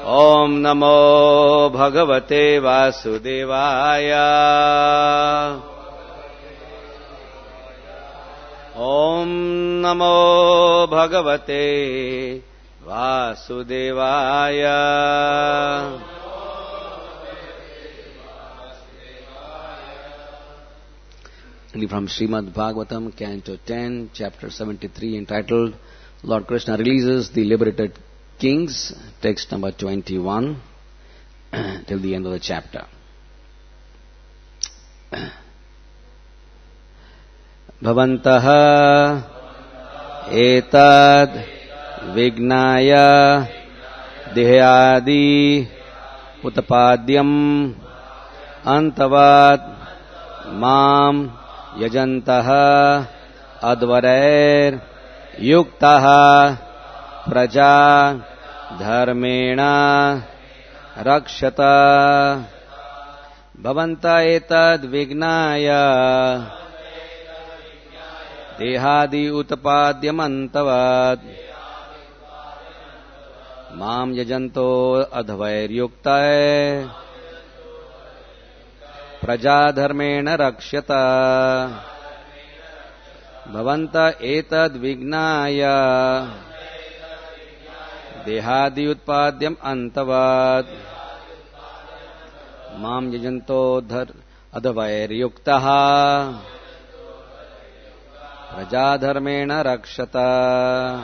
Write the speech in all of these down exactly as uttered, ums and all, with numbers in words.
Om Namo Bhagavate Vasudevaya. Om Namo Bhagavate Vasudevaya. From Srimad Bhagavatam, Canto ten, Chapter seventy-three, entitled Lord Krishna Releases the Liberated Kings, text number twenty-one, till the end of the chapter. Bhavantaha etad vignaya dehyadi utapadyam antavat mam yajantaha advarer yuktaha praja dharmena rakshata. Bhavanta etad vignaya dehadi utapadyam antavat mam yajanto advair yuktae praja dharmena rakshata. Bhavanta etad vignaya dehadi utpadyam antavat mam yajanto advair yuktaha praja dharmena rakshata.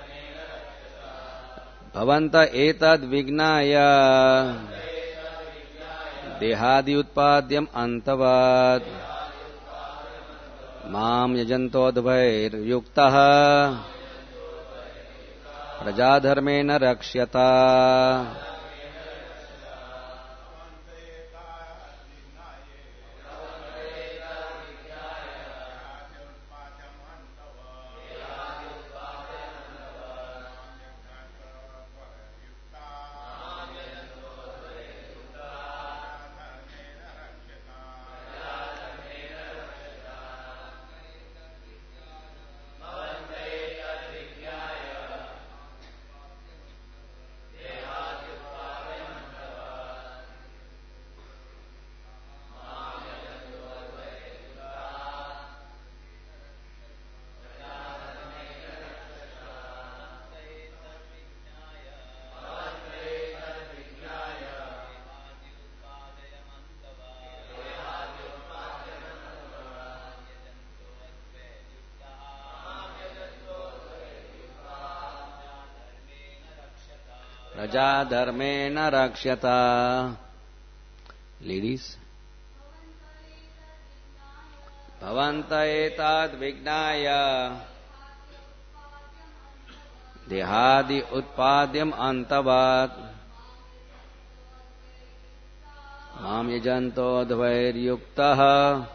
Bhavanta etad vignaya dehadi utpadyam antavat mam yajanto advair yuktaha praja dharmena rakshata. Praja dharmena rakshata. Ladies. Bhavanta etad vignaya dehadi utpadyam antavat mam yajanto advair yuktaha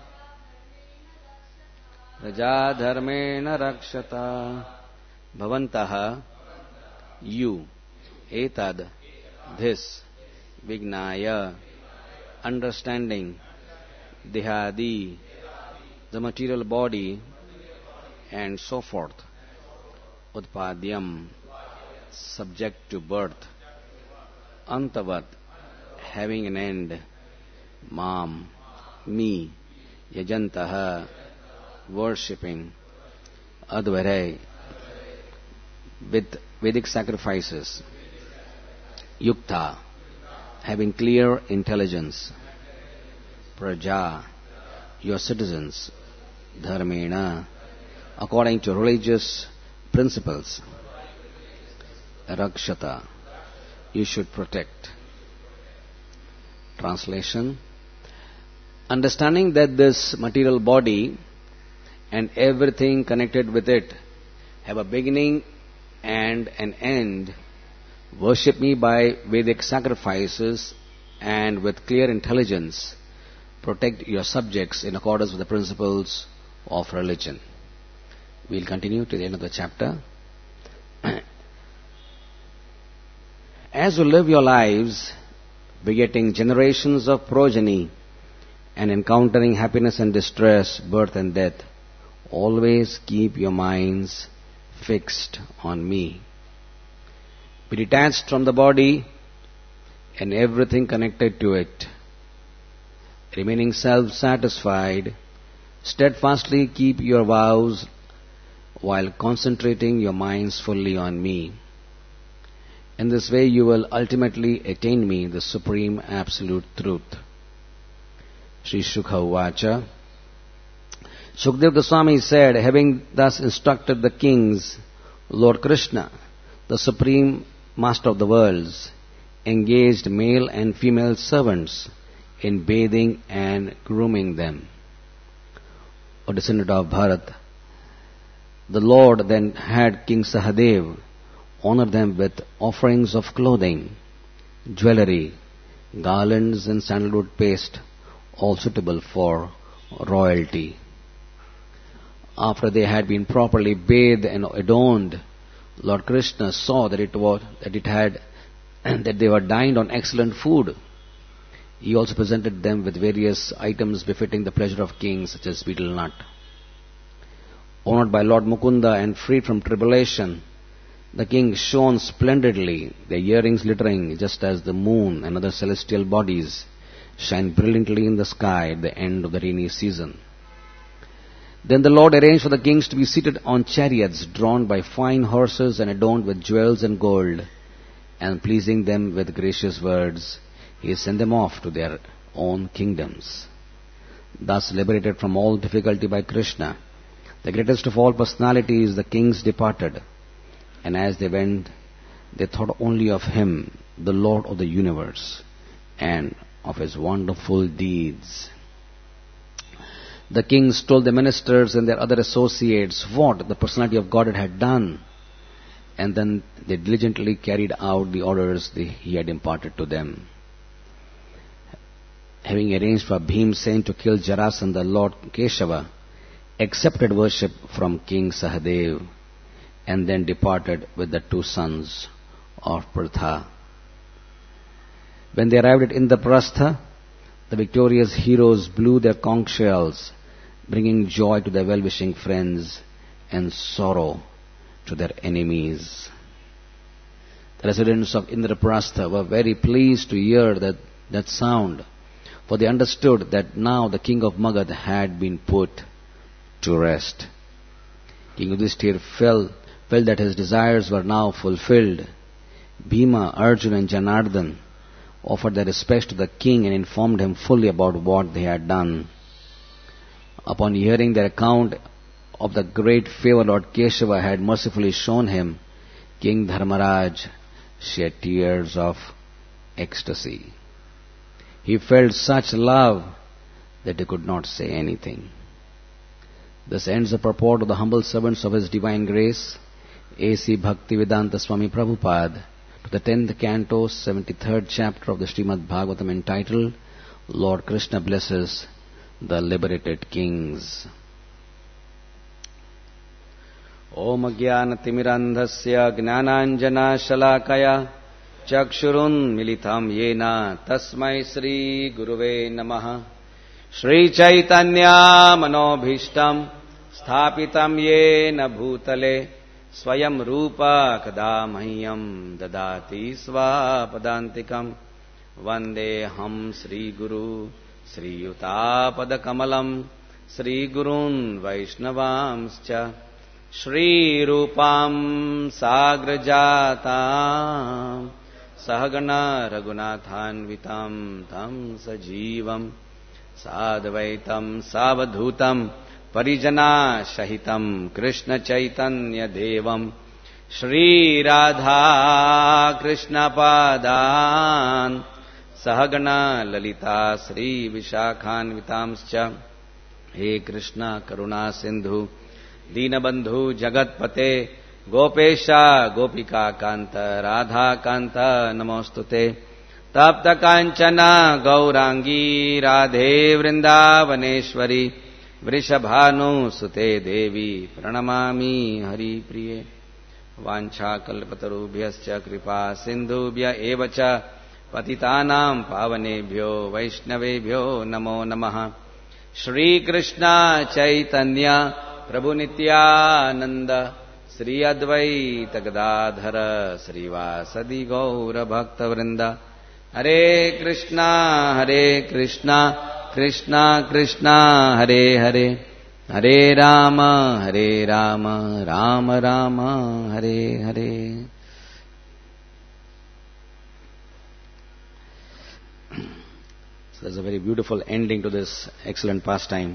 praja dharmena rakshata. Bhavantaha, you, etad, this, vignaya, understanding, dehadi, the material body, and so forth, utpadyam, subject to birth, antavat, having an end, mam, me, yajantaha, worshipping, advarai, with Vedic sacrifices, yukta, having clear intelligence, praja, your citizens, dharmena, according to religious principles, rakshata, you should protect. Translation: understanding that this material body and everything connected with it have a beginning and an end, worship me by Vedic sacrifices and with clear intelligence, protect your subjects in accordance with the principles of religion. We'll continue to the end of the chapter. As you live your lives, begetting generations of progeny and encountering happiness and distress, birth and death, always keep your minds fixed on me. Be detached from the body and everything connected to it. Remaining self-satisfied, steadfastly keep your vows while concentrating your minds fully on me. In this way you will ultimately attain me, the supreme absolute truth. Sri Shukha Uvacha. Shukdev Goswami said, having thus instructed the kings, Lord Krishna, the supreme master of the worlds, engaged male and female servants in bathing and grooming them. O descendant of Bharat, the Lord then had King Sahadev honor them with offerings of clothing, jewelry, garlands and sandalwood paste, all suitable for royalty. After they had been properly bathed and adorned, Lord Krishna saw that it was that it had that they were dined on excellent food. He also presented them with various items befitting the pleasure of kings, such as betel nut. Honored by Lord Mukunda and freed from tribulation, the king shone splendidly, their earrings glittering just as the moon and other celestial bodies shine brilliantly in the sky at the end of the rainy season. Then the Lord arranged for the kings to be seated on chariots drawn by fine horses and adorned with jewels and gold, and pleasing them with gracious words, He sent them off to their own kingdoms. Thus liberated from all difficulty by Krishna, the greatest of all personalities, the kings departed, and as they went, they thought only of Him, the Lord of the universe, and of His wonderful deeds. The kings told the ministers and their other associates what the personality of Godhead had done, and then they diligently carried out the orders they, He had imparted to them. Having arranged for Bhimsen to kill Jarasandha, Lord Keshava accepted worship from King Sahadev and then departed with the two sons of Pritha. When they arrived at Indraprastha, the victorious heroes blew their conch shells, bringing joy to their well-wishing friends and sorrow to their enemies. The residents of Indraprastha were very pleased to hear that, that sound, for they understood that now the king of Magad had been put to rest. King Yudhishthir felt, felt that his desires were now fulfilled. Bhima, Arjuna and Janardhan offered their respects to the king and informed him fully about what they had done. Upon hearing their account of the great favor Lord Keshava had mercifully shown him, King Dharmaraj shed tears of ecstasy. He felt such love that he could not say anything. Thus ends the purport of the humble servants of His Divine Grace, A C Bhaktivedanta Swami Prabhupada, to the tenth canto, seventy-third chapter of the Srimad Bhagavatam, entitled, Lord Krishna Blesses the Liberated Kings. Om Jnana-timirandhasya Jnananjana Shalakaya Chakshurun Militam Yena Tasmai Sri Guruve Namaha Shri Chaitanya Manobhishtam Sthapitam Yena Bhutale Swayam Rupa Kadamahyam Dadati Svapadantikam Vandeham Sri Guru Sri Yuta Kamalam Sri Gurun Vaishnavamscha Shri Rupam Sagrajatam Sahagana Raghunathanvitam Tam Sajivam Sadvaitam Savadhutam Parijana Shahitam Krishna Chaitanya Devam Shri Radha Krishna Padan Sahagana Lalita Sri Vishakhanvitamscha He Krishna Karuna Sindhu Dinabandhu Jagatpate Gopesha Gopika Kanta Radha Kanta Namostute Tapta Kanchana Gaurangi Radhe Vrindavaneshwari Vrishabhanu Sute Devi Pranamami Hari Priye Vancha Kalpatarubhyascha Kripa Sindhubhya Evacha Patitanam Pavanebhyo Vaishnavebhyo Namo Namaha Shri Krishna Chaitanya Prabhu Nityananda Sri Advaita Gadadhara Sri Vasadi Gaura Bhakta Vrinda Hare Krishna, Hare Krishna, Krishna Krishna, Hare Hare, Hare Rama, Hare Rama, Rama Rama, Hare Hare. So there's a very beautiful ending to this excellent pastime.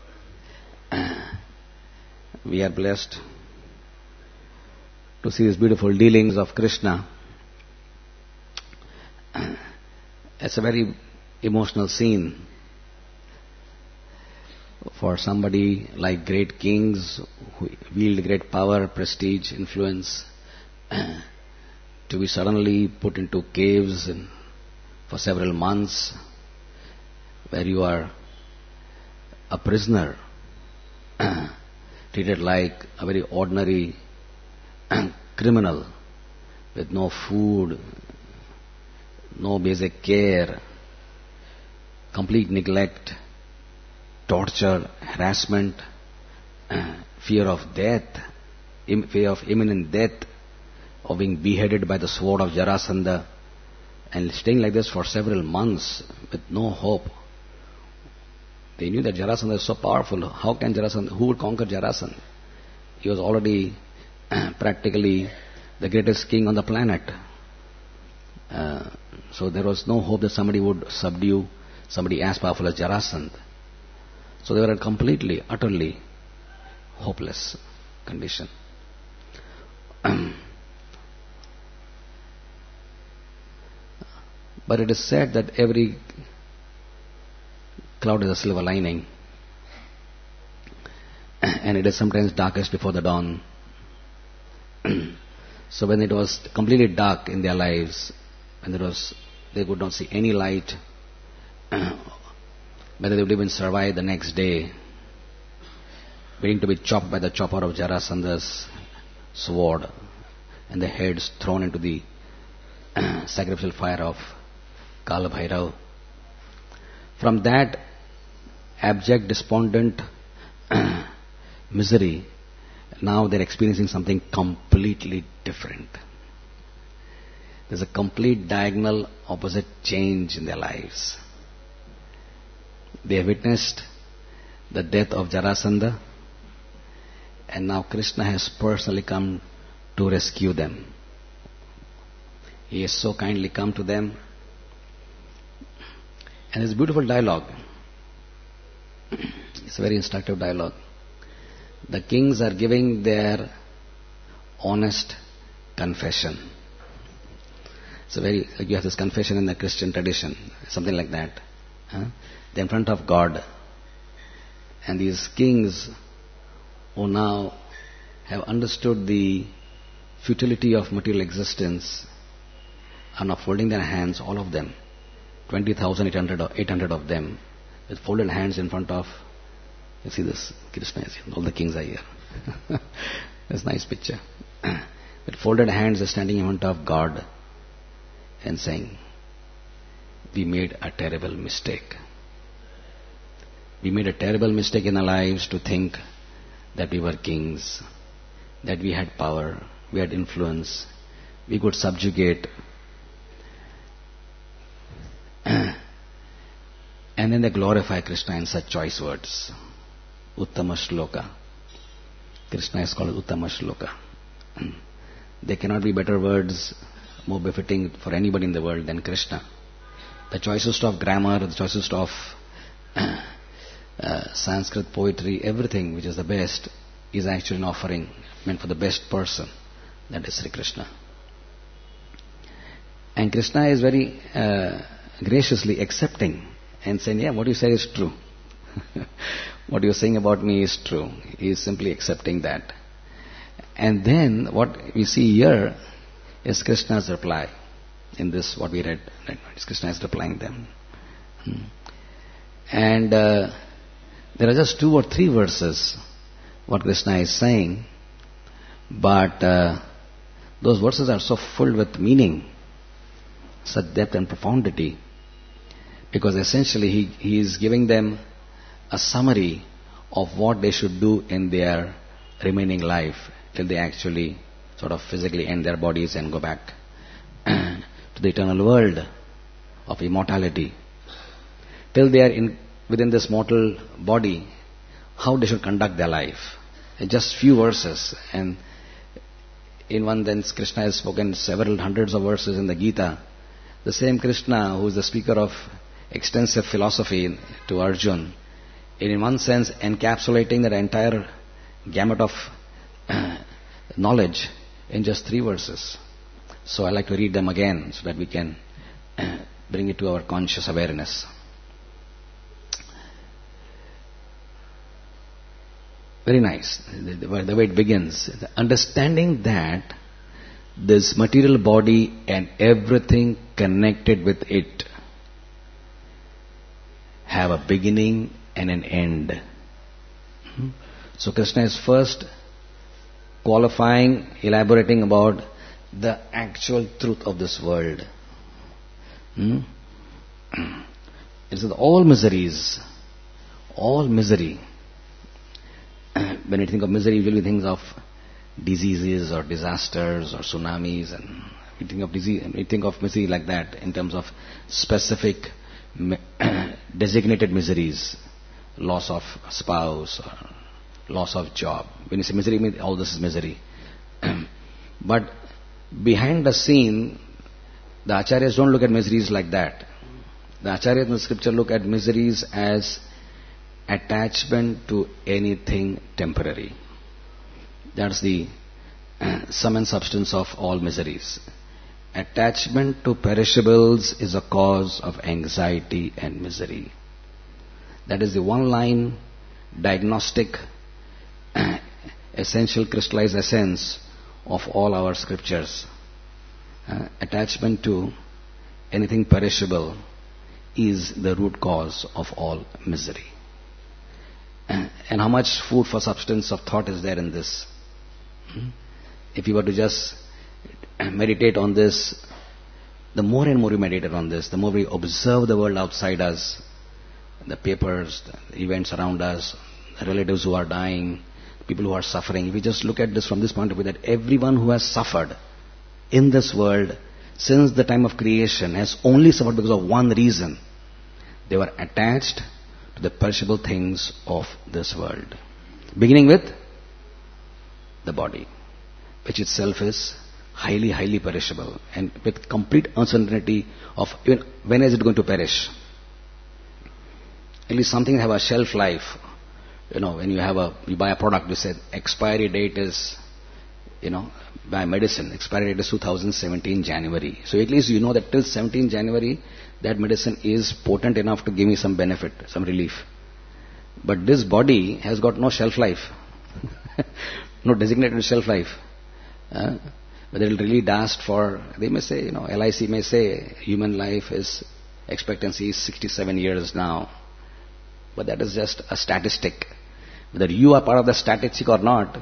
We are blessed to see these beautiful dealings of Krishna. It's a very emotional scene for somebody like great kings who wield great power, prestige, influence, to be suddenly put into caves and for several months, where you are a prisoner, treated like a very ordinary criminal with no food, no basic care, complete neglect, torture, harassment, fear of death, im- fear of imminent death, of being beheaded by the sword of Jarasandha, and staying like this for several months with no hope. They knew that Jarasandha is so powerful. How can Jarasandha, who would conquer Jarasandha? He was already practically the greatest king on the planet. Uh, so there was no hope that somebody would subdue somebody as powerful as Jarasandha. So they were in a completely, utterly hopeless condition. But it is said that every cloud is a silver lining, and it is sometimes darkest before the dawn. So when it was completely dark in their lives, when there was, they could not see any light, whether they would even survive the next day, waiting to be chopped by the chopper of Jarasandha's sword, and the heads thrown into the sacrificial fire of Kala Bhairav. From that abject, despondent misery, now they're experiencing something completely different. There's a complete diagonal opposite change in their lives. They have witnessed the death of Jarasandha, and now Krishna has personally come to rescue them. He has so kindly come to them. And it's a beautiful dialogue. It's a very instructive dialogue. The kings are giving their honest confession. It's a very, you have this confession in the Christian tradition, something like that. Huh? They're in front of God. And these kings who now have understood the futility of material existence are now folding their hands, all of them. twenty thousand eight hundred of them, with folded hands in front of, you see this, Krishna is here, all the kings are here. That's a nice picture. With folded hands, they're standing in front of God and saying, we made a terrible mistake. We made a terrible mistake in our lives to think that we were kings, that we had power, we had influence, we could subjugate. And then they glorify Krishna in such choice words. Uttama Shloka. Krishna is called Uttama Shloka. There cannot be better words more befitting for anybody in the world than Krishna. The choicest of grammar, the choicest of uh, uh, Sanskrit poetry, everything which is the best is actually an offering meant for the best person. That is Sri Krishna. And Krishna is very uh, graciously accepting and saying, yeah, what you say is true. What you're saying about me is true. He is simply accepting that. And then what we see here is Krishna's reply. In this, what we read, right? Krishna is replying them. Hmm. And uh, there are just two or three verses what Krishna is saying, but uh, those verses are so full with meaning, such depth and profundity, because essentially he, he is giving them a summary of what they should do in their remaining life till they actually sort of physically end their bodies and go back to the eternal world. of immortality. Till they are in, within this mortal body, how they should conduct their life. In just few verses. And in one sense, Krishna has spoken several hundreds of verses in the Gita. The same Krishna, who is the speaker of extensive philosophy to Arjun, in one sense encapsulating that entire gamut of uh, knowledge in just three verses. So I like to read them again so that we can uh, bring it to our conscious awareness. Very nice. The, the, the way it begins. The understanding that this material body and everything connected with it have a beginning and an end. Hmm? So Krishna is first qualifying, elaborating about the actual truth of this world. Hmm? It says all miseries, all misery. When you think of misery, usually think of diseases or disasters or tsunamis, and we think of disease, we think of misery like that in terms of specific designated miseries, loss of spouse, or loss of job. When you say misery, you mean all this is misery. But behind the scene, the acharyas don't look at miseries like that. The acharyas in the scripture look at miseries as attachment to anything temporary. That's the uh, sum and substance of all miseries. Attachment to perishables is a cause of anxiety and misery. That is the one line diagnostic uh, essential crystallized essence of all our scriptures. Uh, attachment to anything perishable is the root cause of all misery. And how much food for substance of thought is there in this? If you were to just meditate on this, the more and more you meditate on this, the more we observe the world outside us, the papers, the events around us, the relatives who are dying, people who are suffering. If we just look at this from this point of view, that everyone who has suffered in this world since the time of creation has only suffered because of one reason. They were attached to the perishable things of this world. Beginning with the body, which itself is highly, highly perishable, and with complete uncertainty of even when is it going to perish. At least something have a shelf life. You know, when you have a, you buy a product, you say expiry date is, you know, buy medicine, expiry date is two thousand seventeen January. So at least you know that till seventeenth January, that medicine is potent enough to give me some benefit, some relief. But this body has got no shelf life, no designated shelf life. Uh, whether it will really last for, they may say, you know, L I C may say human life is, expectancy is sixty-seven years now. But that is just a statistic. Whether you are part of the statistic or not,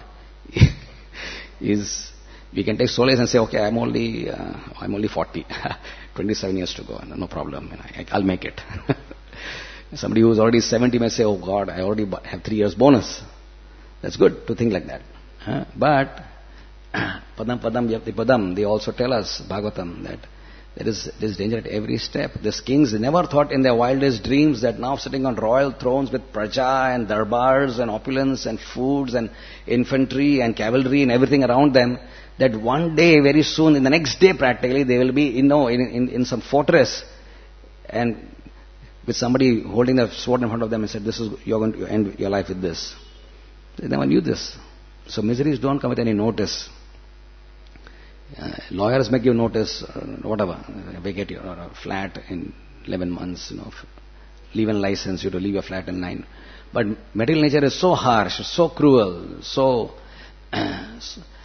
is, we can take solace and say, okay, I'm only, uh, I'm only forty, twenty-seven years to go, no problem, I, I'll make it. Somebody who's already seventy may say, oh God, I already have three years bonus. That's good to think like that. Huh? But, padam padam yapti padam, they also tell us, Bhagavatam, that there is, there is danger at every step. These kings never thought in their wildest dreams that now sitting on royal thrones with praja and darbars and opulence and foods and infantry and cavalry and everything around them, that one day, very soon, in the next day practically, they will be, you know, in, in, in some fortress, and with somebody holding a sword in front of them and said, this is, you're going to end your life with this. They never knew this. So miseries don't come with any notice. Uh, lawyers make you notice, uh, whatever, vacate your uh, flat in eleven months, you know, leave in license, you to leave your flat in nine. But material nature is so harsh, so cruel, so uh,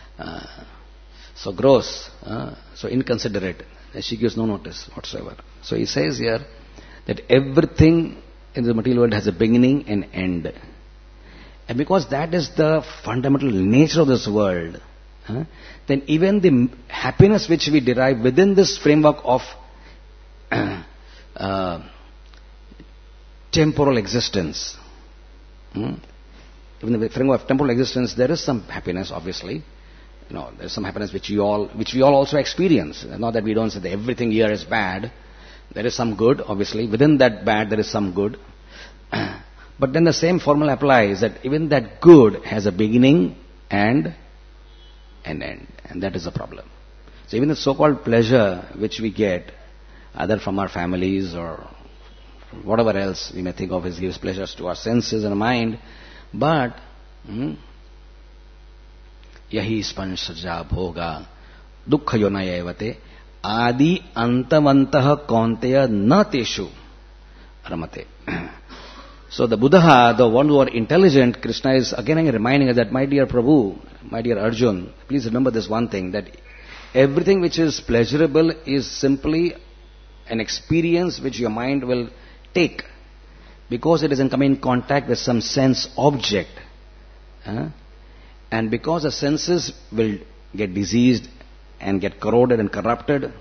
so gross, uh, so inconsiderate, that she gives no notice whatsoever. So he says here that everything in the material world has a beginning and end. And because that is the fundamental nature of this world, huh, then even the happiness which we derive within this framework of uh, uh, temporal existence, hmm, even the framework of temporal existence, there is some happiness, obviously. You know, there is some happiness which we all, which we all also experience. Not that we don't say that everything here is bad. There is some good, obviously. Within that bad, there is some good. But then the same formula applies that even that good has a beginning and an end. And that is the problem. So even the so-called pleasure which we get, either from our families or whatever else we may think of as gives pleasures to our senses and mind, but hmm, yahi spansaja bhoga dukkha yonaya evate adi antavantah kaunteya na teshu ramate. So the Buddha, the one who are intelligent, Krishna is again and again reminding us that, my dear Prabhu, my dear Arjun, please remember this one thing, that everything which is pleasurable is simply an experience which your mind will take because it is in coming in contact with some sense object. Uh, and because the senses will get diseased and get corroded and corrupted,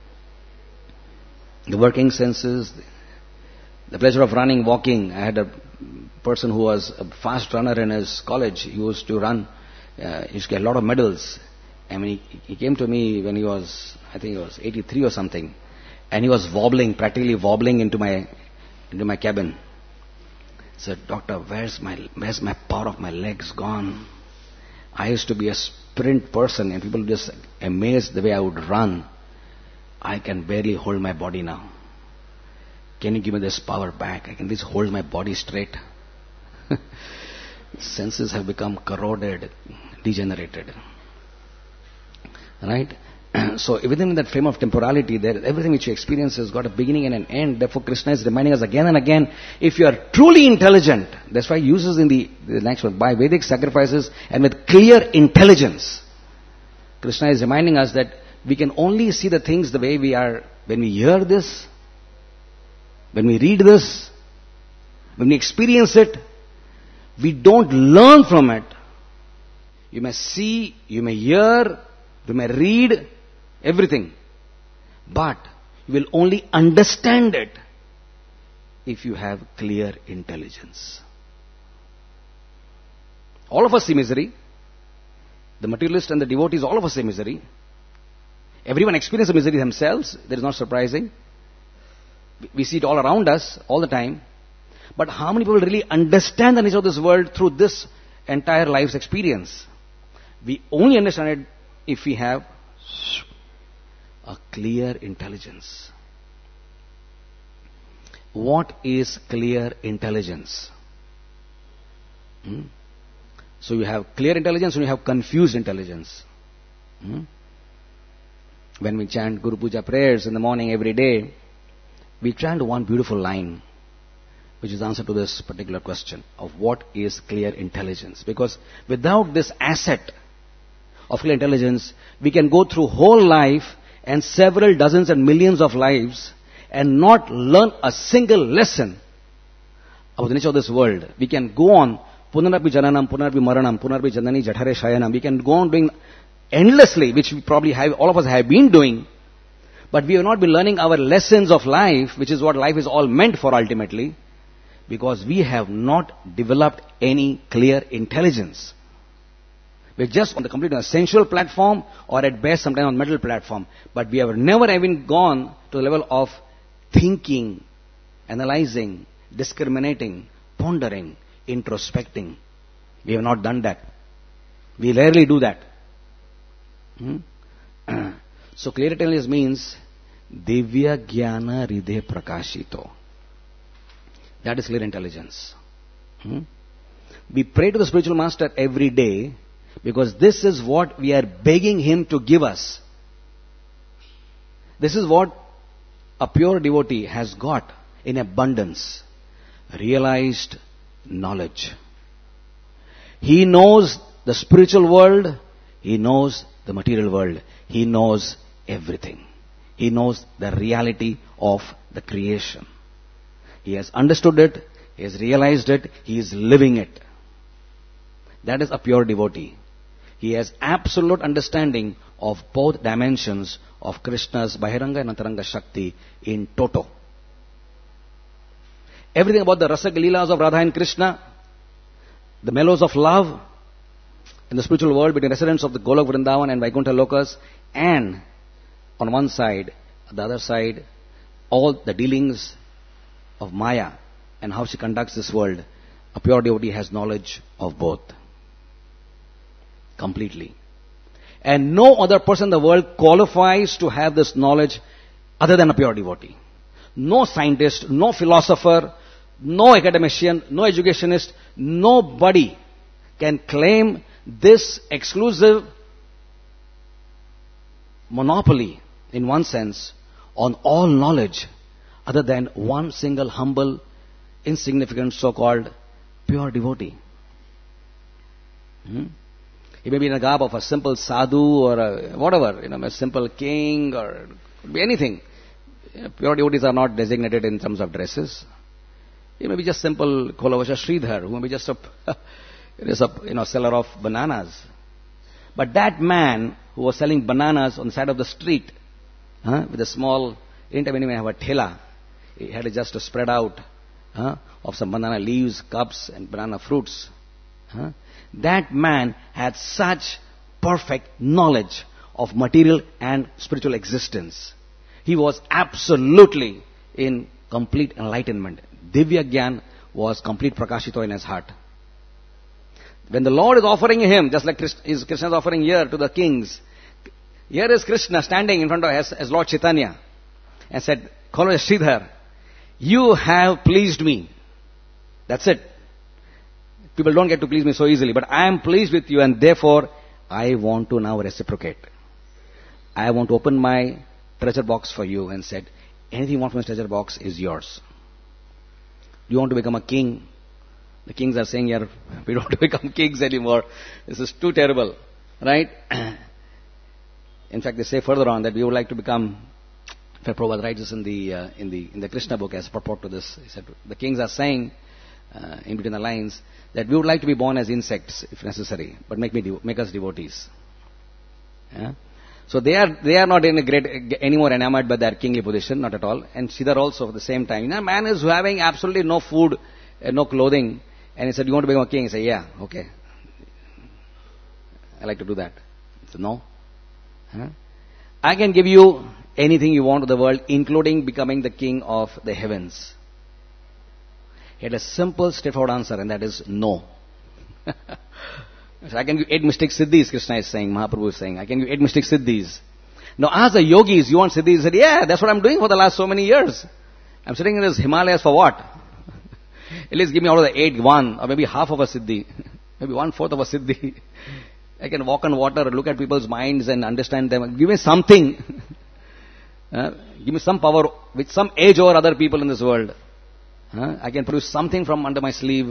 the working senses, the pleasure of running, walking. I had a person who was a fast runner in his college. He used to run, uh, he used to get a lot of medals. I mean, he, he came to me when he was, I think he was eighty-three or something, and he was wobbling, practically wobbling into my into my cabin. He said, "Doctor, where's my where's my power of my legs gone? I used to be a sprint person, and people just amazed the way I would run. I can barely hold my body now. Can you give me this power back? I can at least hold my body straight." Senses have become corroded, degenerated. Right? So within that frame of temporality, there, everything which you experience has got a beginning and an end. Therefore Krishna is reminding us again and again, if you are truly intelligent, that's why he uses in the, the next one, by Vedic sacrifices and with clear intelligence, Krishna is reminding us that we can only see the things the way we are, when we hear this, when we read this, when we experience it, we don't learn from it. You may see, you may hear, you may read everything, but you will only understand it if you have clear intelligence. All of us see misery. The materialist and the devotees, all of us see misery. Everyone experiences misery themselves. That is not surprising. We see it all around us, all the time. But how many people really understand the nature of this world through this entire life's experience? We only understand it if we have a clear intelligence. What is clear intelligence? Hmm? So you have clear intelligence and you have confused intelligence. Hmm? When we chant Guru Puja prayers in the morning every day, we chant one beautiful line, which is the answer to this particular question of what is clear intelligence. Because without this asset of clear intelligence, we can go through whole life and several dozens and millions of lives and not learn a single lesson about the nature of this world. We can go on, punarpi jananam, punarpi maranam, punarpi janani jathare shayanam. We can go on doing endlessly, which we probably have, all of us have been doing. But we have not been learning our lessons of life, which is what life is all meant for ultimately, because we have not developed any clear intelligence. We're just on the complete sensual platform, or at best sometimes on mental platform. But we have never even gone to the level of thinking, analyzing, discriminating, pondering, introspecting. We have not done that. We rarely do that. Hmm? So clear intelligence means Divya Jnana Ridhe Prakashito. That is clear intelligence. Hmm? We pray to the spiritual master every day because this is what we are begging him to give us. This is what a pure devotee has got in abundance. Realized knowledge. He knows the spiritual world. He knows the material world. He knows everything. He knows the reality of the creation. He has understood it. He has realized it. He is living it. That is a pure devotee. He has absolute understanding of both dimensions of Krishna's Bahiranga and Antaranga Shakti in toto. Everything about the Rasa Leelas of Radha and Krishna, the mellows of love in the spiritual world between residents of the Golok Vrindavan and Vaikuntha Lokas, and on one side, the other side, all the dealings of Maya and how she conducts this world, a pure devotee has knowledge of both. Completely. And no other person in the world qualifies to have this knowledge other than a pure devotee. No scientist, no philosopher, no academician, no educationist, nobody can claim this exclusive monopoly, in one sense, on all knowledge other than one single humble, insignificant, so-called pure devotee. Hmm? He may be in the garb of a simple sadhu or a whatever, you know, a simple king or could be anything. Pure devotees are not designated in terms of dresses. He may be just simple Kolavasha Sridhar, who may be just a, just a you know, seller of bananas. But that man who was selling bananas on the side of the street, huh, with a small, he didn't even have a thela. He had just to spread out huh, of some banana leaves, cups, and banana fruits. Huh. That man had such perfect knowledge of material and spiritual existence. He was absolutely in complete enlightenment. Divya Gyan was complete prakashito in his heart. When the Lord is offering him, just like Krishna is, Krishna is offering here to the kings, here is Krishna standing in front of as, as Lord Chaitanya and said, Kolo Sridhar, you have pleased me. That's it. People don't get to please me so easily, but I am pleased with you and therefore I want to now reciprocate. I want to open my treasure box for you and said, anything you want from this treasure box is yours. Do you want to become a king? The kings are saying here, we don't want to become kings anymore. This is too terrible, right? In fact, they say further on that we would like to become, in fact, Prabhupada writes this in the, uh, in the, in the Krishna book as purport to this. He said, the kings are saying, uh, in between the lines, that we would like to be born as insects if necessary, but make me devo- make us devotees. Yeah? So they are they are not in a great anymore enamored by their kingly position, not at all. And Sridhar also at the same time. You know, a man is having absolutely no food, uh, no clothing, and he said, "You want to become a king?" He said, "Yeah, okay. I like to do that." He said, "No, huh? I can give you anything you want to the world, including becoming the king of the heavens." He had a simple, straightforward answer, and that is no. So I can give eight mystic siddhis, Krishna is saying, Mahaprabhu is saying. I can give eight mystic siddhis. Now ask the yogis, you want siddhis? He said, yeah, that's what I'm doing for the last so many years. I'm sitting in this Himalayas for what? At least give me out of the eight, one, or maybe half of a siddhi. Maybe one-fourth of a siddhi. I can walk on water, look at people's minds and understand them. Give me something. uh, give me some power with some edge over other people in this world. Uh, I can produce something from under my sleeve.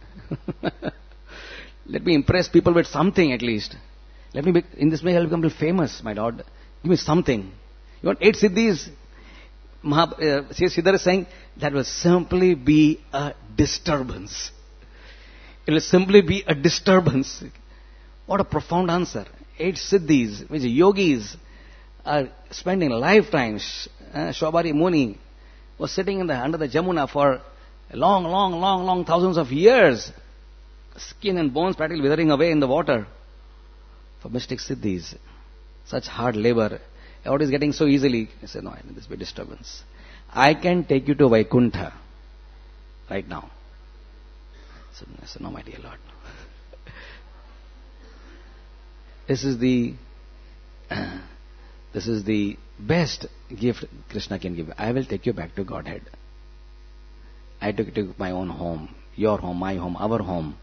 Let me impress people with something at least. Let me be, in this way I'll become famous, my Lord. Give me something. You want eight siddhis? Mahab, uh, Sridhar is saying that will simply be a disturbance. It will simply be a disturbance. What a profound answer. Eight siddhis, which yogis are spending lifetimes. Uh, Shobari Muni was sitting in the, under the Jamuna for long, long, long, long thousands of years. Skin and bones practically withering away in the water for mystic siddhis. Such hard labor. What is getting so easily? I said, no, I need this be disturbance. I can take you to Vaikuntha right now. I said, I said, no, my dear Lord. This is the uh, this is the best gift Krishna can give. I will take you back to Godhead. I took you to my own home, your home, my home, our home.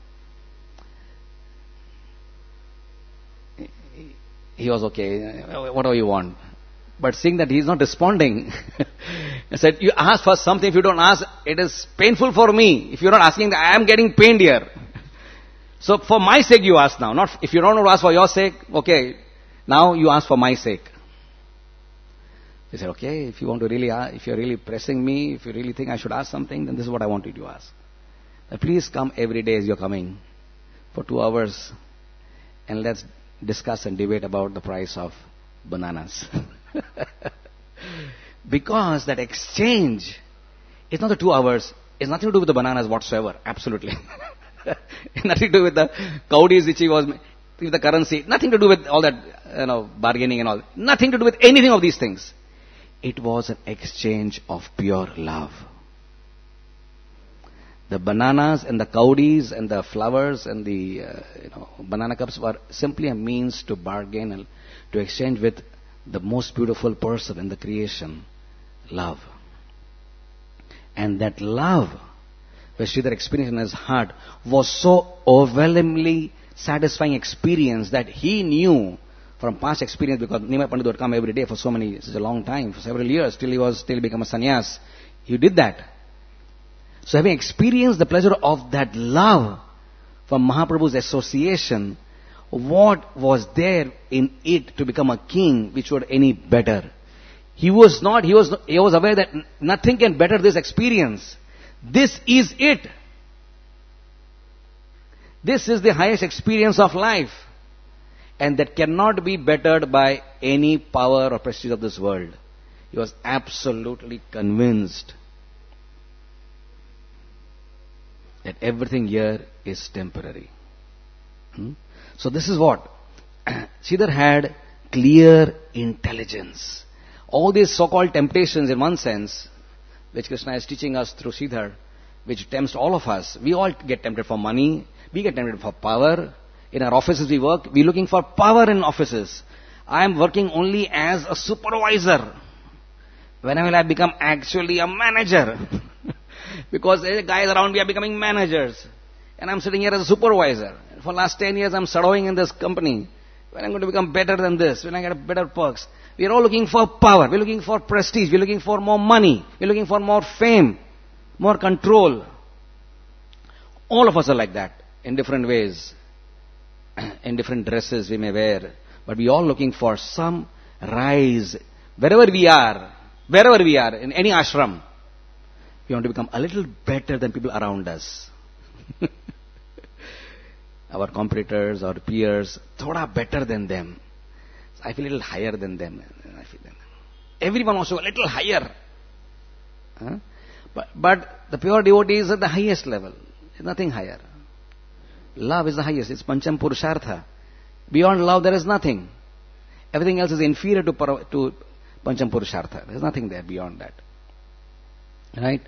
He was okay, whatever you want. But seeing that he is not responding, I said, you ask for something, if you don't ask, it is painful for me. If you're not asking, I am getting pained here. So for my sake you ask now. Not if you don't want to ask for your sake, okay, now you ask for my sake. He said, okay, if you want to really ask, if you're really pressing me, if you really think I should ask something, then this is what I want you to ask. Now please come every day as you're coming for two hours and let's discuss and debate about the price of bananas. Because that exchange is not the two hours, it's nothing to do with the bananas whatsoever, absolutely. Nothing to do with the cowdies which he was, with the currency, nothing to do with all that, you know, bargaining and all. Nothing to do with anything of these things. It was an exchange of pure love. The bananas and the cowdies and the flowers and the uh, you know banana cups were simply a means to bargain and to exchange with the most beautiful person in the creation, love. And that love, which Sridhar experienced in his heart, was so overwhelmingly satisfying experience that he knew from past experience, because Nimai Pandit would come every day for so many, such a long time, for several years, till he was, till he became a sannyas. He did that. So having experienced the pleasure of that love from Mahaprabhu's association, what was there in it to become a king which were any better? He was not, he was, he was aware that nothing can better this experience. This is it. This is the highest experience of life. And that cannot be bettered by any power or prestige of this world. He was absolutely convinced that everything here is temporary. Hmm? So this is what? Sridhar had clear intelligence. All these so-called temptations, in one sense, which Krishna is teaching us through Sridhar, which tempts all of us. We all get tempted for money. We get tempted for power. In our offices we work, we're looking for power in offices. I am working only as a supervisor. When will I become actually a manager? Because the guys around me are becoming managers. And I'm sitting here as a supervisor. For the last ten years I'm shadowing in this company. When I'm going to become better than this, when I get better perks. We're all looking for power. We're looking for prestige. We're looking for more money. We're looking for more fame, more control. All of us are like that in different ways. In different dresses we may wear, but we all looking for some rise. Wherever we are, wherever we are, in any ashram, we want to become a little better than people around us. Our competitors, our peers, thoda better than them. I feel a little higher than them. I feel them. Everyone wants to go a little higher. Huh? But, but the pure devotee is at the highest level. There's nothing higher. Love is the highest. It's Pancham Purushartha. Beyond love there is nothing. Everything else is inferior to, to Pancham Purushartha. There is nothing there beyond that. Right?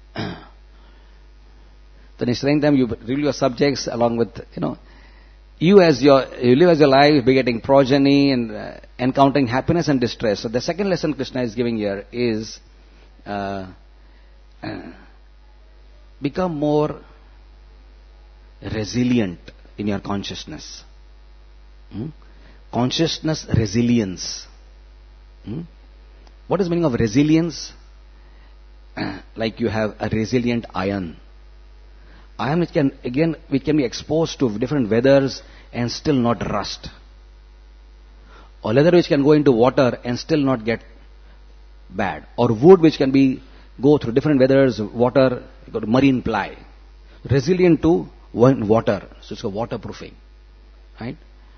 Then it's saying them, you reveal your subjects along with, you know, you as your, you live as your life, begetting progeny and uh, encountering happiness and distress. So the second lesson Krishna is giving here is, uh, uh, become more resilient in your consciousness. Hmm? Consciousness resilience. Hmm? What is the meaning of resilience? Like you have a resilient iron. Iron which can, again, which can be exposed to different weathers and still not rust. Or leather which can go into water and still not get bad. Or wood which can be, go through different weathers, water, go to marine ply. Resilient to water. So it's a waterproofing. Right?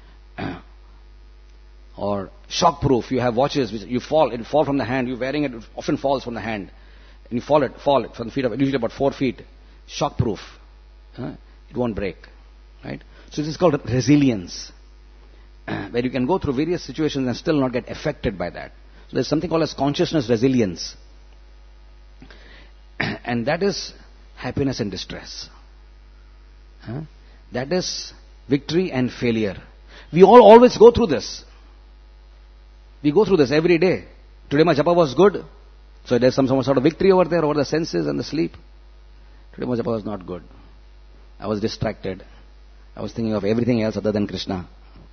Or shockproof. You have watches which you fall, it fall from the hand. You're wearing it, it often falls from the hand. And you fall it, fall it from the feet of, usually about four feet. Shockproof. Huh? It won't break. Right? So this is called resilience. Where you can go through various situations and still not get affected by that. So there's something called as consciousness resilience. And that is happiness and distress. Huh? That is victory and failure. We all always go through this. We go through this every day. Today my japa was good. So there's some, some sort of victory over there, over the senses and the sleep. Today my japa was not good. I was distracted. I was thinking of everything else other than Krishna.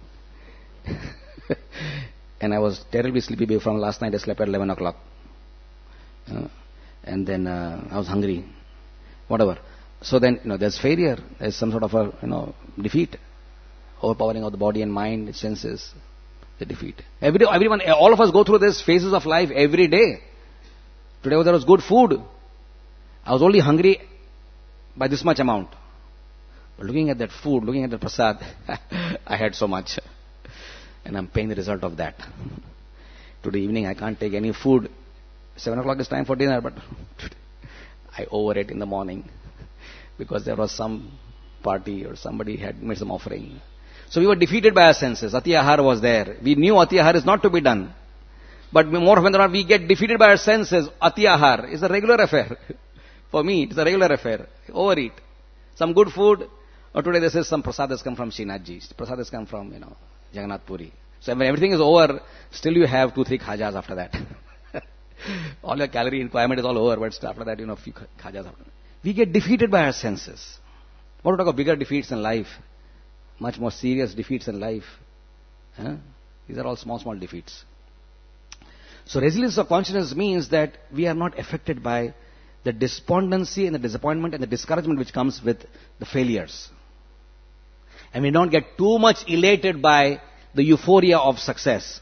And I was terribly sleepy from last night. I slept at eleven o'clock. Uh, and then uh, I was hungry. Whatever. So then, you know, there's failure. There's some sort of a, you know, defeat. Overpowering of the body and mind, its senses. The defeat. Every day, everyone, all of us go through these phases of life every day. Today there was good food. I was only hungry by this much amount. But looking at that food, looking at the prasad, I had so much. And I'm paying the result of that. Today evening I can't take any food. Seven o'clock is time for dinner, but I overate in the morning. Because there was some party or somebody had made some offering. So we were defeated by our senses. Ati ahar was there. We knew ati ahar is not to be done. But more often than not, we get defeated by our senses. Ati ahar is a regular affair. For me, it's a regular affair. Overeat. Some good food. Or today this is some prasad has come from Srinathji. Prasad has come from, you know, Jagannath Puri. So when everything is over, still you have two, three khajas after that. All your calorie requirement is all over, but after that, you know, few khajas after that. We get defeated by our senses. What to talk of bigger defeats in life? Much more serious defeats in life. Huh? These are all small, small defeats. So resilience of consciousness means that we are not affected by the despondency and the disappointment and the discouragement which comes with the failures. And we don't get too much elated by the euphoria of success.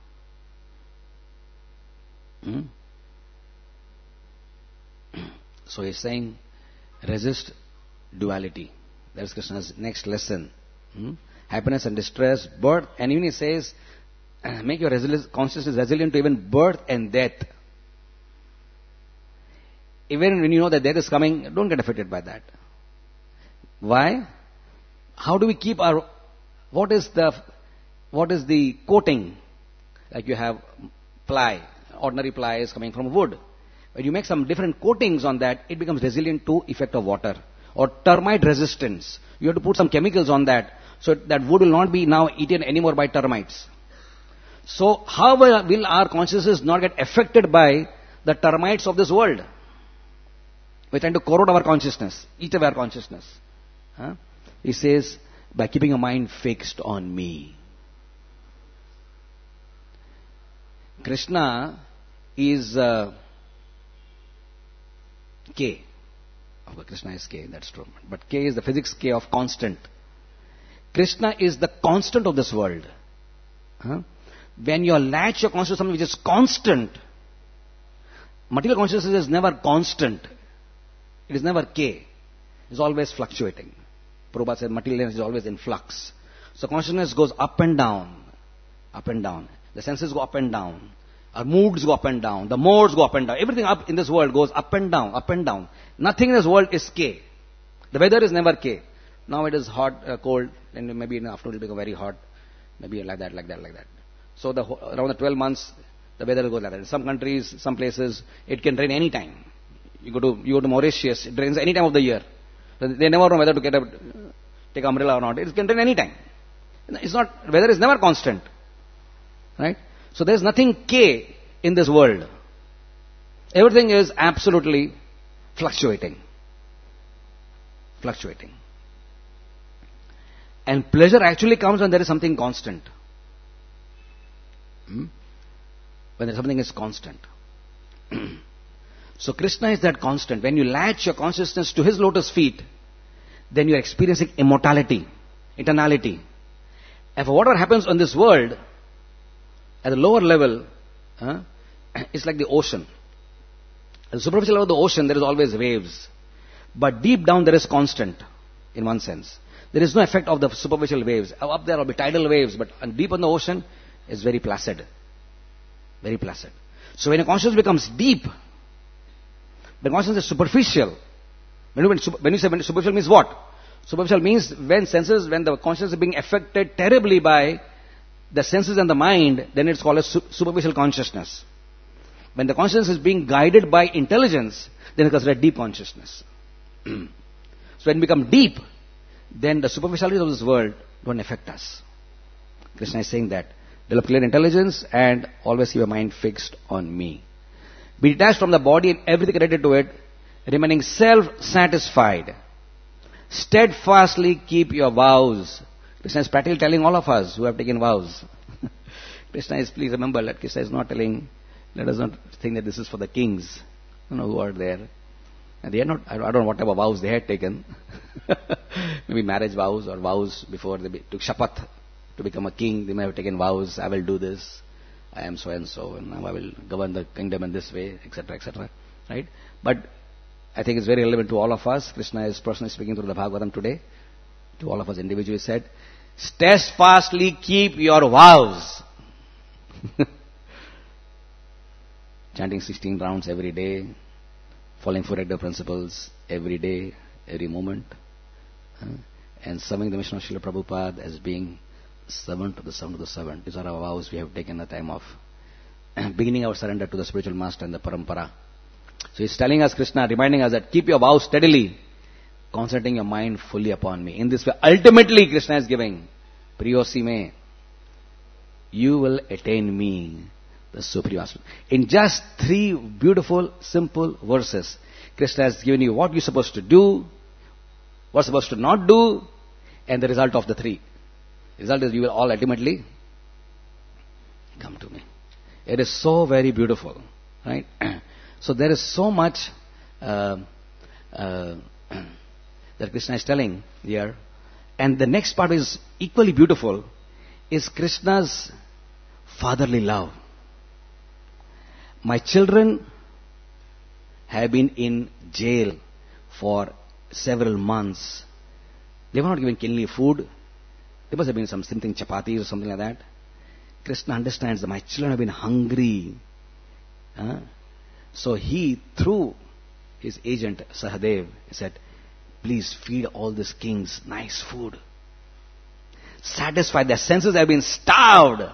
Hmm? So he's saying, resist duality. That's Krishna's next lesson. Hmm? Happiness and distress, birth, and even he says, make your resilience, consciousness resilient to even birth and death. Even when you know that death is coming, don't get affected by that. Why? How do we keep our, what is the, what is the coating? Like you have ply, ordinary ply is coming from wood. When you make some different coatings on that, it becomes resilient to effect of water. Or termite resistance. You have to put some chemicals on that, so that wood will not be now eaten anymore by termites. So how will our consciousness not get affected by the termites of this world? We're trying to corrode our consciousness, eat away our consciousness. Huh? He says, by keeping your mind fixed on me. Krishna is uh, K. Oh, Krishna is K, that's true. But K is the physics K of constant. Krishna is the constant of this world. Huh? When you latch your consciousness to something which is constant, material consciousness is never constant. It is never K. It is always fluctuating. Prabhupada said material is always in flux. So consciousness goes up and down, up and down. The senses go up and down. Our moods go up and down. The modes go up and down. Everything up in this world goes up and down, up and down. Nothing in this world is K. The weather is never K. Now it is hot, uh, cold, and maybe in the afternoon it will become very hot. Maybe like that, like that, like that. So the, around the twelve months, the weather will go like that. In some countries, some places, it can rain any time. You go to you go to Mauritius, it rains any time of the year. So they never know whether to get a take umbrella or not. It can rain any time. It's not weather is never constant, right? So there is nothing K in this world. Everything is absolutely fluctuating, fluctuating. And pleasure actually comes when there is something constant. Hmm? When something is constant. So Krishna is that constant. When you latch your consciousness to his lotus feet, then you are experiencing immortality, eternality. And for whatever happens on this world, at the lower level, uh, it's like the ocean. At the superficial level of the ocean, there is always waves. But deep down, there is constant, in one sense. There is no effect of the superficial waves. Up there will be tidal waves, but deep on the ocean is very placid. Very placid. So when a consciousness becomes deep, the consciousness is superficial. When you, when you say when superficial means what? Superficial means when senses, when the consciousness is being affected terribly by the senses and the mind, then it's called a su- superficial consciousness. When the consciousness is being guided by intelligence, then it's considered deep consciousness. So when we become deep, then the superficialities of this world don't affect us. Krishna is saying that. Develop clear intelligence and always keep your mind fixed on me. Be detached from the body and everything related to it, remaining self-satisfied. Steadfastly keep your vows. Krishna is practically telling all of us who have taken vows. Krishna is, please remember that Krishna is not telling, let us not think that this is for the kings, you know, who are there. And they are not, I don't know what type of vows they had taken. Maybe marriage vows or vows before they took shapath to become a king. They may have taken vows, I will do this, I am so and so, and now I will govern the kingdom in this way, et cetera, et cetera. Right? But I think it's very relevant to all of us. Krishna is personally speaking through the Bhagavatam today. To all of us individually said, steadfastly keep your vows. Chanting sixteen rounds every day, following four regular principles every day, every moment, uh, and serving the mission of Srila Prabhupada as being servant of the servant of the servant. These are our vows we have taken at the time of beginning our surrender to the spiritual master and the parampara. So he's telling us, Krishna, reminding us that keep your vow steadily, concentrating your mind fully upon me. In this way, ultimately Krishna is giving, Priyosi me, you will attain me, the Supreme Master. In just three beautiful, simple verses, Krishna has given you what you're supposed to do, what's supposed to not do, and the result of the three. The result is you will all ultimately come to me. It is so very beautiful, right? So there is so much uh, uh, that Krishna is telling here. And the next part is equally beautiful, is Krishna's fatherly love. My children have been in jail for several months. They were not given cleanly food. There must have been some something chapatis or something like that. Krishna understands that my children have been hungry. Huh? So he, through his agent Sahadev, said, please feed all these kings nice food. Satisfy their senses have been starved.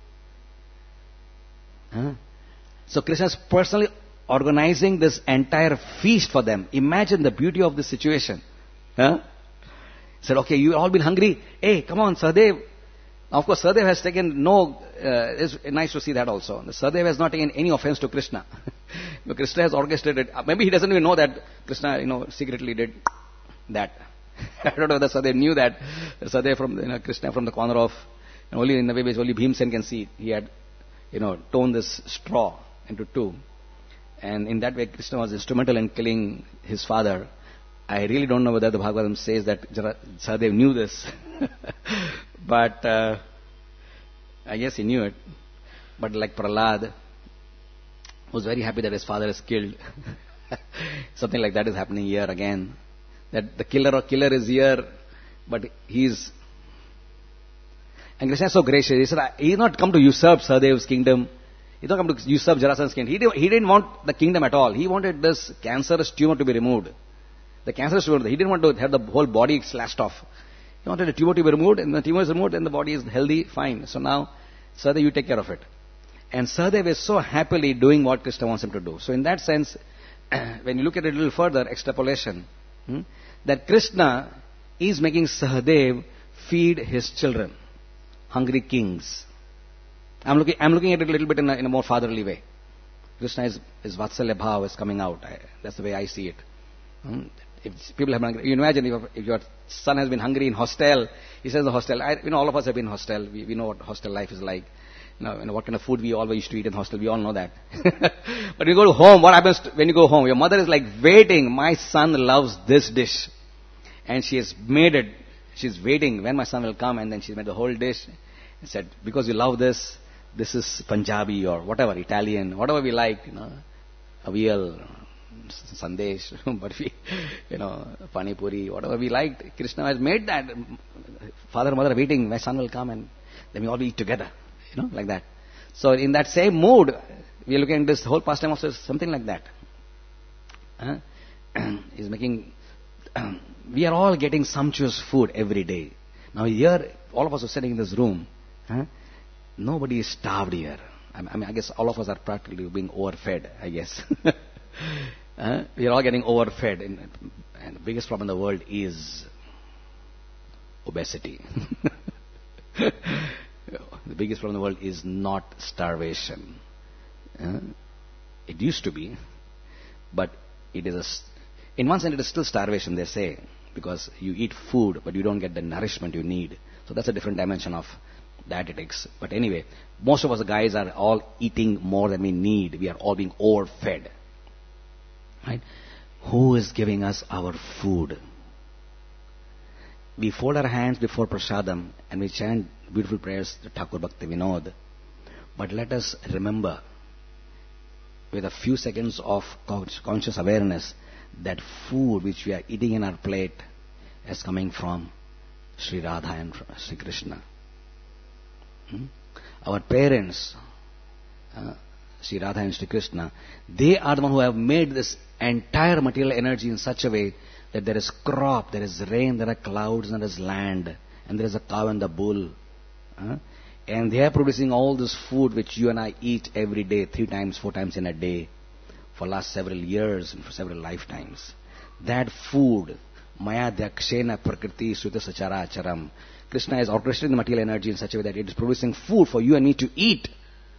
Huh? So Krishna is personally organizing this entire feast for them. Imagine the beauty of this situation. Huh? He said, okay, you've all been hungry. Hey, come on, Sahadev. Now, of course, Sahadev has taken no, uh, it's nice to see that also. Sahadev has not taken any offense to Krishna. But Krishna has orchestrated, maybe he doesn't even know that Krishna, you know, secretly did that. I don't know whether Sahadev knew that. Sahadev from, you know, Krishna from the corner of, and only in the way which only Bhimsen can see, he had, you know, torn this straw into two. And in that way, Krishna was instrumental in killing his father. I really don't know whether the Bhagavatam says that Sahadev knew this. But uh, I guess he knew it. But like Prahlad, was very happy that his father is killed. Something like that is happening here again. That the killer or killer is here, but he's... And Krishna is so gracious. He said, he did not come to usurp Sahadev's kingdom. He did not come to usurp Jarasandha's kingdom. He, did, he didn't want the kingdom at all. He wanted this cancerous tumor to be removed. The cancerous tumor, he didn't want to have the whole body slashed off. He wanted the tumor to be removed, and the tumor is removed, and the body is healthy, fine. So now, Sahadev, you take care of it. And Sahadev is so happily doing what Krishna wants him to do. So in that sense, when you look at it a little further, extrapolation, hmm, that Krishna is making Sahadev feed his children, hungry kings. I'm looking, I'm looking at it a little bit in a, in a more fatherly way. Krishna is, his Vatsalya Bhav is coming out. I, that's the way I see it. Hmm. If people have been hungry, you imagine if, if your son has been hungry in hostel, he says the hostel, I, you know, all of us have been in hostel, we, we know what hostel life is like. You know, you know, what kind of food we all used to eat in hostel, we all know that. But you go to home, what happens to, when you go home? Your mother is like waiting, my son loves this dish. And she has made it, she's waiting when my son will come, and then she's made the whole dish and said, because you love this, this is Punjabi or whatever, Italian, whatever we like, you know, avial, sandesh, but we, you know, pani puri, whatever we liked, Krishna has made that. Father and mother are waiting, my son will come, and then we all eat together, you know, like that. So in that same mood, we are looking at this whole pastime also something like that. Huh? He's making, we are all getting sumptuous food every day. Now here, all of us are sitting in this room. Huh? Nobody is starved here. I mean, I guess all of us are practically being overfed, I guess. Uh, we are all getting overfed, and, and the biggest problem in the world is obesity. The biggest problem in the world is not starvation. Uh, it used to be, but it is a, in one sense it is still starvation, they say, because you eat food but you don't get the nourishment you need. So that's a different dimension of dietetics. But anyway, most of us guys are all eating more than we need. We are all being overfed. Right? Who is giving us our food? We fold our hands before prasadam and we chant beautiful prayers to Thakur Bhakti Vinod. But let us remember, with a few seconds of conscious awareness, that food which we are eating in our plate is coming from Sri Radha and Sri Krishna. Hmm? Our parents, uh, Sri Radha and Sri Krishna, they are the one who have made this entire material energy in such a way that there is crop, there is rain, there are clouds, and there is land, and there is a cow and the bull. Uh, And they are producing all this food which you and I eat every day, three times, four times in a day, for last several years and for several lifetimes. That food, Maya Dyakshena Prakriti Sutta Sachara Acharam. Krishna has orchestrated the material energy in such a way that it is producing food for you and me to eat.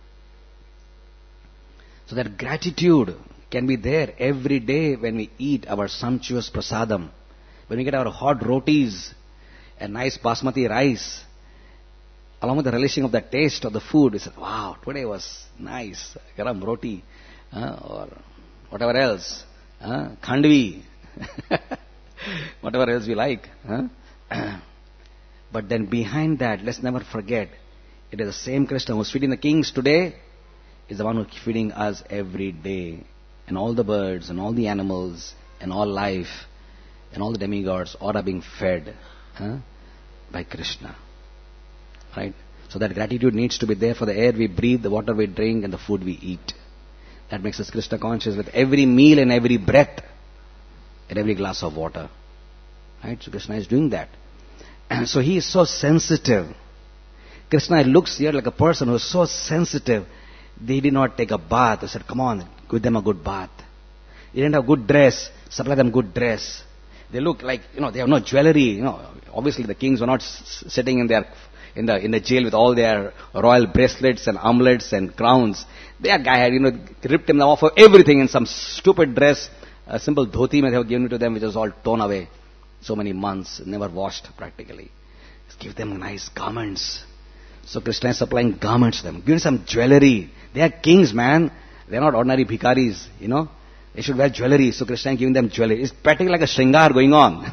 So that gratitude can be there every day when we eat our sumptuous prasadam. When we get our hot rotis and nice basmati rice, along with the relishing of the taste of the food, we said, wow, today was nice, garam roti, uh, or whatever else, uh, khandvi, whatever else we like. Uh. But then behind that, let's never forget, it is the same Krishna who is feeding the kings today, is the one who is feeding us every day. And all the birds, and all the animals, and all life, and all the demigods, all are being fed uh, by Krishna. Right? So that gratitude needs to be there for the air we breathe, the water we drink, and the food we eat. That makes us Krishna conscious with every meal and every breath, and every glass of water. Right? So Krishna is doing that. And so he is so sensitive. Krishna looks here like a person who is so sensitive. They did not take a bath. They said, come on, give them a good bath. They didn't have good dress. Supply them good dress. They look like, you know, they have no jewelry. You know, obviously the kings were not s- sitting in their in the in the jail with all their royal bracelets and amulets and crowns. Their guy had, you know, ripped them off of everything in some stupid dress, a simple dhoti may have given it to them, which was all torn away. So many months, never washed practically. Just give them nice garments. So Krishna is supplying garments to them. Give them some jewelry. They are kings, man. They are not ordinary bhikaris, you know. They should wear jewelry. So Krishna is giving them jewelry. It's practically like a Shringar going on.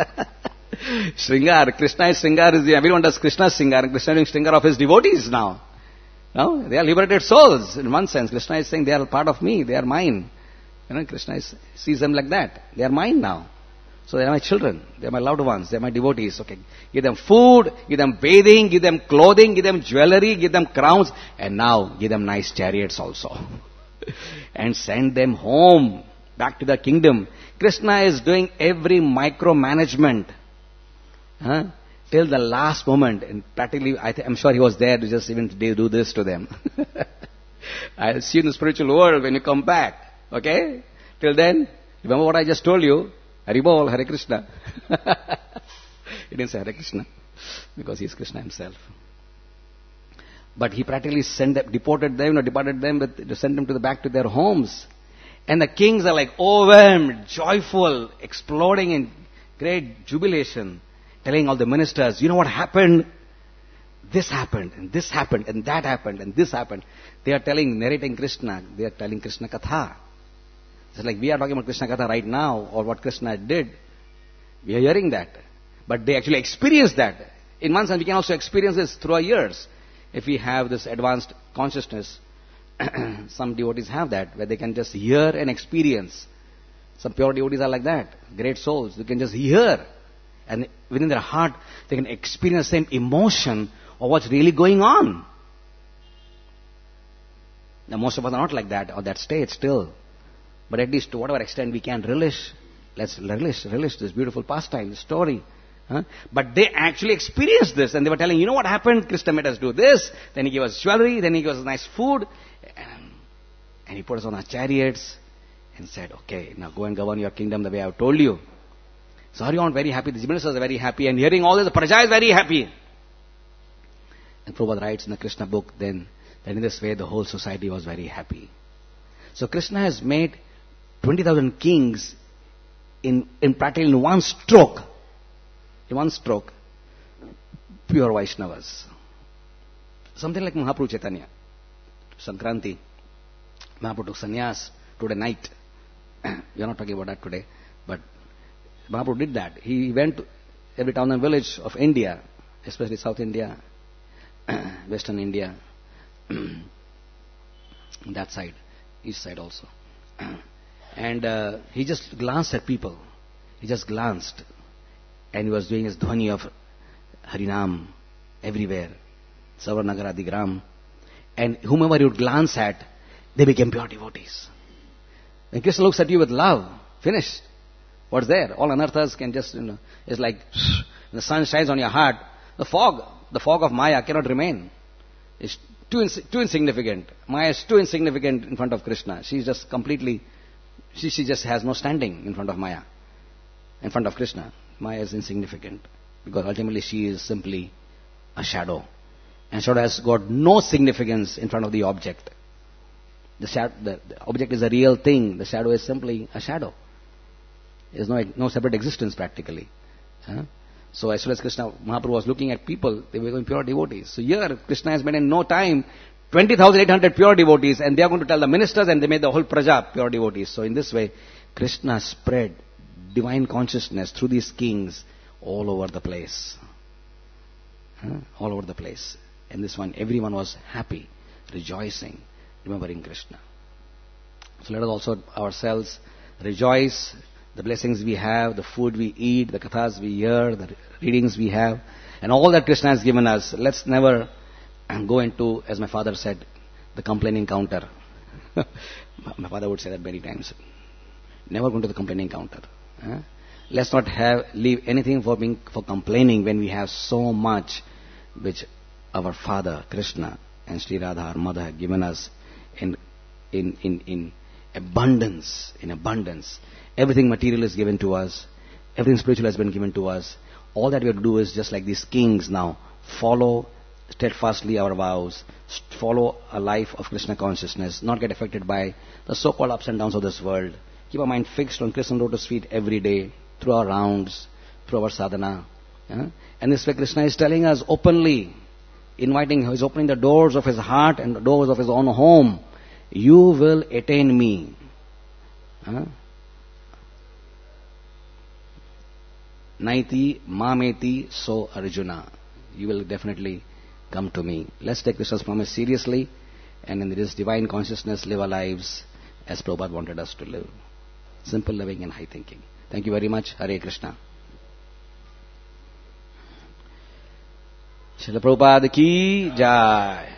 Shringar. Krishna is Shringar. Is, everyone does Krishna's Shringar. And Krishna is doing Shringar of his devotees now. No? They are liberated souls in one sense. Krishna is saying they are part of me. They are mine. You know, Krishna is, sees them like that. They are mine now. So they are my children. They are my loved ones. They are my devotees. Okay. Give them food, give them bathing, give them clothing, give them jewelry, give them crowns, and now give them nice chariots also. And send them home, back to the kingdom. Krishna is doing every micromanagement. Huh? Till the last moment. And practically, I th- I'm sure he was there to just even do this to them. I'll see you in the spiritual world when you come back. Okay? Till then, remember what I just told you. Haribol, Hare Krishna. He didn't say Hare Krishna because he is Krishna himself. But he practically sent them, deported them, or departed them, with, to send them to the back to their homes. And the kings are like overwhelmed, joyful, exploding in great jubilation, telling all the ministers, you know what happened? This happened, and this happened, and that happened, and this happened. They are telling, narrating Krishna. They are telling Krishna Katha. It's like we are talking about Krishna Katha right now, or what Krishna did. We are hearing that. But they actually experience that. In one sense, we can also experience this through our years. If we have this advanced consciousness, some devotees have that, where they can just hear and experience. Some pure devotees are like that. Great souls. They can just hear. And within their heart, they can experience the same emotion of what's really going on. Now, most of us are not like that, or that state still. But at least to whatever extent we can relish, let's relish, relish this beautiful pastime, this story. Huh? But they actually experienced this, and they were telling, you know what happened? Krishna made us do this, then he gave us jewelry, then he gave us nice food, and, and he put us on our chariots, and said, okay, now go and govern your kingdom the way I have told you. So Haribol very happy, the ministers are very happy, and hearing all this, the Praja is very happy. And Prabhupada writes in the Krishna book, then, then in this way the whole society was very happy. So Krishna has made twenty thousand kings in, in practically in one stroke. In one stroke. Pure Vaishnavas. Something like Mahaprabhu Chaitanya. Sankranti. Mahaprabhu took sannyas today night. We are not talking about that today. But Mahaprabhu did that. He went to every town and village of India, especially South India, Western India, that side, east side also. And uh, he just glanced at people. He just glanced. And he was doing his dhwani of Harinam everywhere. Savarnagara Adigram. And whomever you would glance at, they became pure devotees. When Krishna looks at you with love, finished. What's there? All anarthas can just, you know, it's like when the sun shines on your heart. The fog, the fog of Maya cannot remain. is too, ins- too insignificant. Maya is too insignificant in front of Krishna. She's just completely, she, she just has no standing in front of Maya, in front of Krishna. Maya is insignificant because ultimately she is simply a shadow. And shadow has got no significance in front of the object. The, shadow, the, the object is a real thing. The shadow is simply a shadow. There is no, no separate existence practically. Huh? So as soon as Krishna Mahaprabhu was looking at people, they were going pure devotees. So here Krishna has made in no time twenty thousand eight hundred pure devotees, and they are going to tell the ministers, and they made the whole praja pure devotees. So in this way, Krishna spread divine consciousness through these kings all over the place. Huh? All over the place. And this one, everyone was happy, rejoicing, remembering Krishna. So let us also ourselves rejoice the blessings we have, the food we eat, the kathas we hear, the readings we have, and all that Krishna has given us. Let's never go into, as my father said, the complaining counter. My father would say that many times. Never go into the complaining counter. Huh? Let's not have leave anything for being for complaining when we have so much which our father Krishna and Sri Radha, our mother, have given us in in in in abundance. In abundance. Everything material is given to us. Everything spiritual has been given to us. All that we have to do is just like these kings now, follow steadfastly our vows, follow a life of Krishna consciousness, not get affected by the so-called ups and downs of this world. Keep our mind fixed on Krishna lotus feet every day, through our rounds, through our sadhana. Yeah? And this way Krishna is telling us openly, inviting, He's opening the doors of His heart and the doors of His own home. You will attain me. Huh? Naiti mameti so Arjuna. You will definitely come to me. Let's take Krishna's promise seriously, and in this divine consciousness live our lives as Prabhupada wanted us to live. Simple living and high thinking. Thank you very much. Hare Krishna. Srila Prabhupada ki jai.